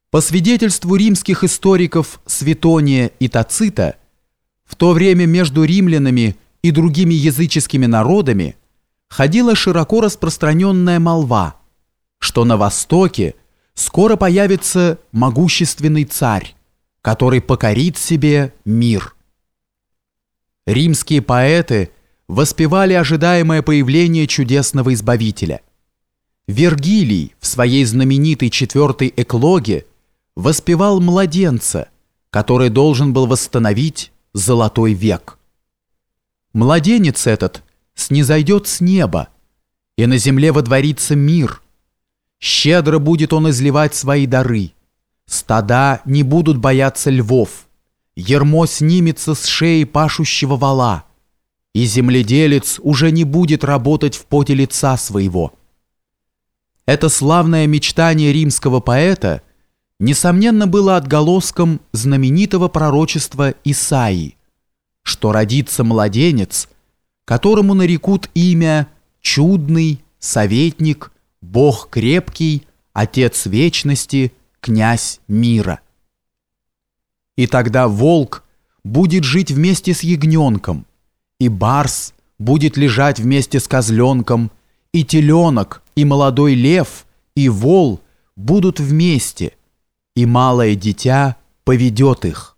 По свидетельству римских историков Светония и Тацита, в то время между римлянами и другими языческими народами ходила широко распространенная молва, что на Востоке скоро появится могущественный царь, который покорит себе мир. Римские поэты воспевали ожидаемое появление чудесного избавителя. Вергилий в своей знаменитой 4-й эклоге воспевал младенца, который должен был восстановить золотой век. Младенец этот снизойдет с неба, и на земле водворится мир. Щедро будет он изливать свои дары. Стада не будут бояться львов. Ярмо снимется с шеи пашущего вола, и земледелец уже не будет работать в поте лица своего. Это славное мечтание римского поэта несомненно было отголоском знаменитого пророчества Исаии, что родится младенец, которому нарекут имя «Чудный», «Советник», «Бог крепкий», «Отец вечности», «Князь мира». И тогда волк будет жить вместе с ягненком, и барс будет лежать вместе с козленком, и теленок, и молодой лев, и вол будут вместе, и малое дитя поведет их.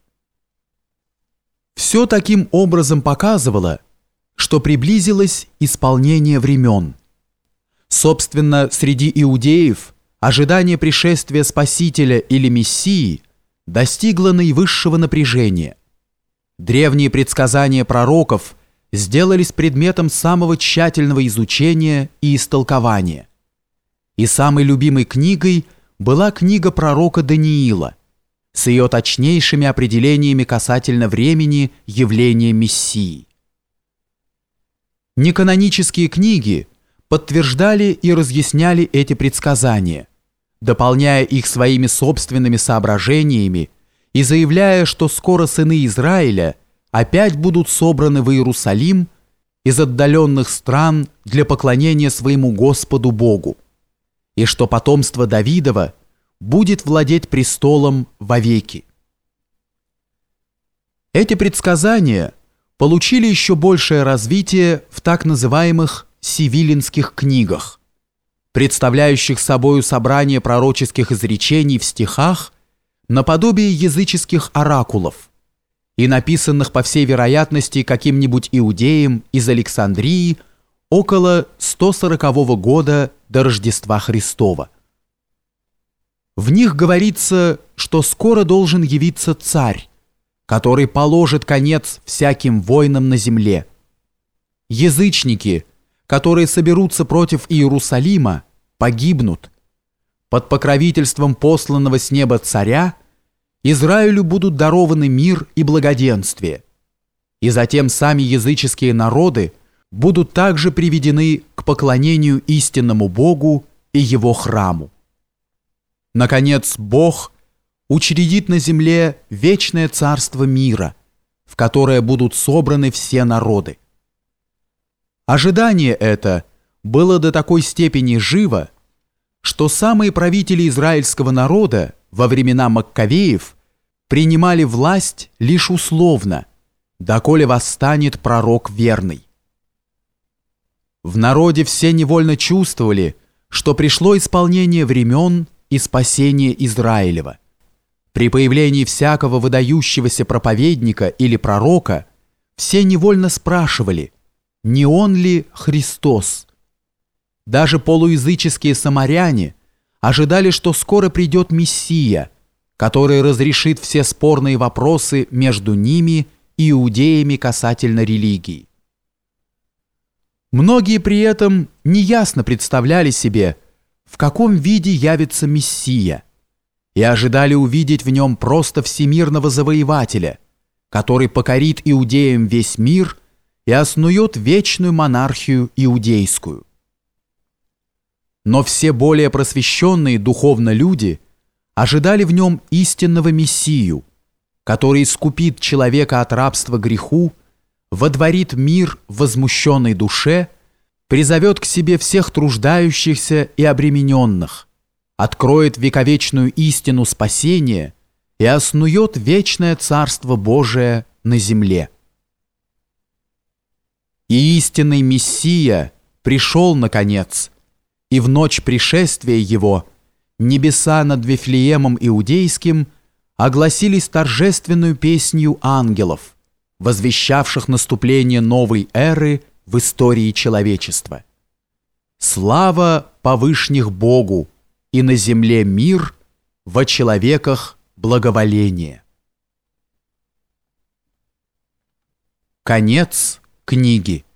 Все таким образом показывало, что приблизилось исполнение времен. Собственно, среди иудеев ожидание пришествия Спасителя или Мессии достигло наивысшего напряжения. Древние предсказания пророков сделались предметом самого тщательного изучения и истолкования. И самой любимой книгой была книга пророка Даниила с ее точнейшими определениями касательно времени явления Мессии. Неканонические книги подтверждали и разъясняли эти предсказания, дополняя их своими собственными соображениями и заявляя, что скоро сыны Израиля опять будут собраны в Иерусалим из отдаленных стран для поклонения своему Господу Богу, и что потомство Давидова будет владеть престолом вовеки. Эти предсказания получили еще большее развитие в так называемых сивилинских книгах, представляющих собою собрание пророческих изречений в стихах наподобие языческих оракулов и написанных, по всей вероятности, каким-нибудь иудеем из Александрии около 140 года до Рождества Христова. В них говорится, что скоро должен явиться царь, который положит конец всяким войнам на земле. Язычники, которые соберутся против Иерусалима, погибнут. Под покровительством посланного с неба царя Израилю будут дарованы мир и благоденствие. И затем сами языческие народы будут также приведены к поклонению истинному Богу и Его храму. Наконец, Бог учредит на земле вечное царство мира, в которое будут собраны все народы. Ожидание это было до такой степени живо, что самые правители израильского народа во времена Маккавеев принимали власть лишь условно, доколе восстанет пророк верный. В народе все невольно чувствовали, что пришло исполнение времен и спасение Израилева. При появлении всякого выдающегося проповедника или пророка все невольно спрашивали, не он ли Христос? Даже полуязыческие самаряне ожидали, что скоро придет Мессия, который разрешит все спорные вопросы между ними и иудеями касательно религии. Многие при этом неясно представляли себе, в каком виде явится Мессия, и ожидали увидеть в нем просто всемирного завоевателя, который покорит иудеям весь мир и основет вечную монархию иудейскую. Но все более просвещенные духовно люди ожидали в нем истинного Мессию, который искупит человека от рабства греху, водворит мир в возмущенной душе, призовет к себе всех труждающихся и обремененных, откроет вековечную истину спасения и оснует вечное Царство Божие на земле. И истинный Мессия пришел, наконец, и в ночь пришествия Его небеса над Вифлеемом Иудейским огласились торжественную песнью ангелов, возвещавших наступление новой эры в истории человечества. Слава повышних Богу, и на земле мир, во человеках благоволение. Конец книги.